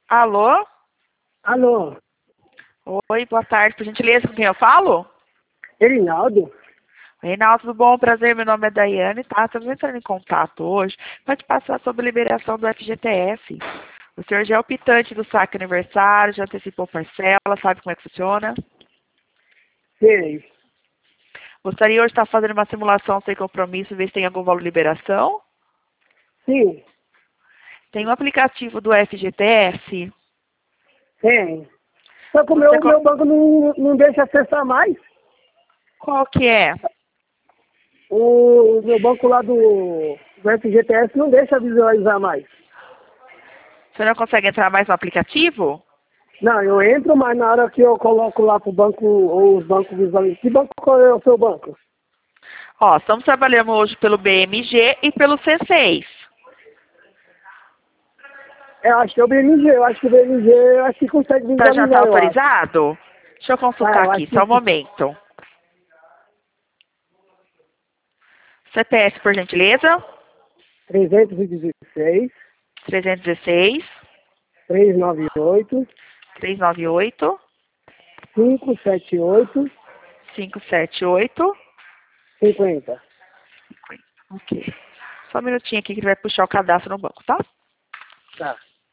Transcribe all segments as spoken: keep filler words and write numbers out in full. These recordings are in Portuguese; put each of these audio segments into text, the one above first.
Alô? Alô, Oi, boa tarde. Por gentileza, com quem eu falo? Erinaldo? Reinaldo, tudo bom? Prazer, meu nome é Daiane, tá? Estamos entrando em contato hoje para te passar sobre a liberação do F G T S. O senhor já é o optante do saque aniversário, já antecipou parcela, sabe como é que funciona? Sei. Gostaria hoje de estar fazendo uma simulação sem compromisso, ver se tem algum valor de liberação. Sim, Tem um aplicativo do F G T S. tem. Só que o Você meu, co- meu banco não, não deixa acessar mais. Qual que é? O meu banco lá do, do F G T S não deixa visualizar mais. Você não consegue entrar mais no aplicativo? Não, eu entro, mas na hora que eu coloco lá pro banco, ou os bancos visualizam. Que banco qual é o seu banco? Ó, estamos trabalhando hoje pelo B M G e pelo C seis. Eu acho que é o B M G, eu acho que o B M G eu acho que consegue Tá, já está visualizar, eu acho. autorizado? Deixa eu Ah, consultar eu aqui, acho só que um sim. momento. C P S, por gentileza. trezentos e dezesseis, trezentos e dezesseis, trezentos e noventa e oito, trezentos e noventa e oito, quinhentos e setenta e oito, quinhentos e setenta e oito. cinquenta. Ok. Só um minutinho aqui que ele vai puxar o cadastro no banco, tá? Tá.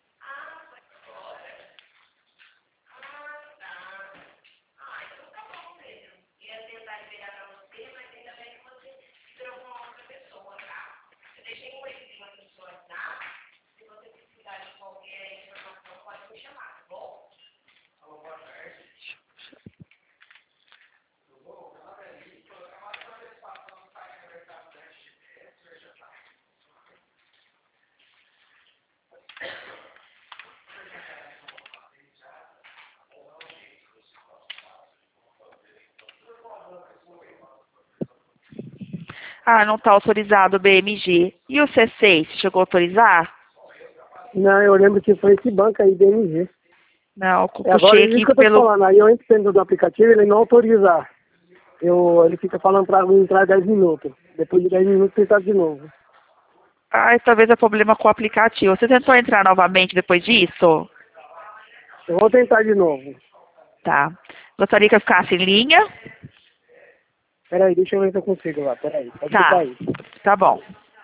Ah, não está autorizado o B M G. E o C seis, chegou a autorizar? Não, eu lembro que foi esse banco aí, B M G. Não, eu É agora puxei isso aqui que eu tô te pelo... falando. Aí eu entro dentro do aplicativo, ele não autoriza. Eu, ele fica falando pra mim entrar dez minutos. Depois de dez minutos tentar de novo. Ah, talvez é problema com o aplicativo. Você tentou entrar novamente depois disso? Eu vou tentar de novo. Tá. Gostaria que eu ficasse em linha? Peraí, deixa eu ver se eu consigo lá. Peraí, pode ficar Tá. aí. Tá bom.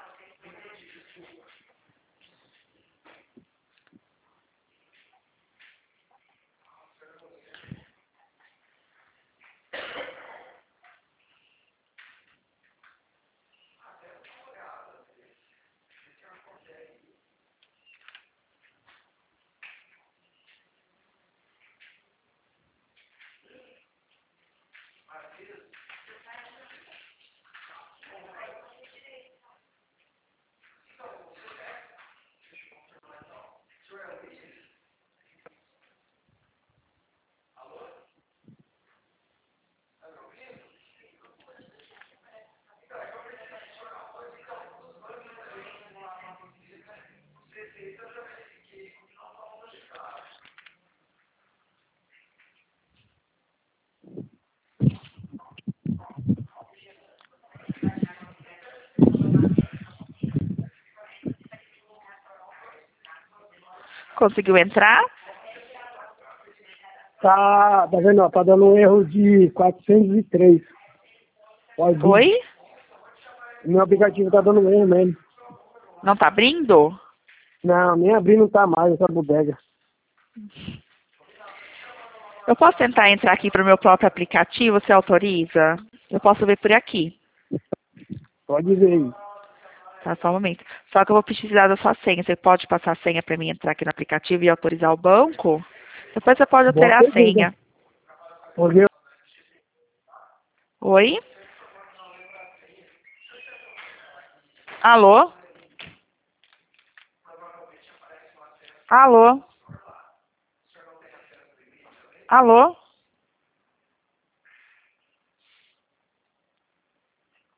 Conseguiu entrar? Tá, tá vendo? Ó, tá dando um erro de quatrocentos e três. Pode. Oi? Meu aplicativo tá dando um erro mesmo. Não tá abrindo? Não, nem abrir não tá mais essa bodega. Eu posso tentar entrar aqui para o meu próprio aplicativo, você autoriza? Eu posso ver por aqui. Pode ver aí. Tá, só um momento. Só que eu vou precisar da sua senha. Você pode passar a senha para mim entrar aqui no aplicativo e autorizar o banco? Depois você pode Boa alterar a pergunta. senha. Porque Oi? Alô? Alô? Alô?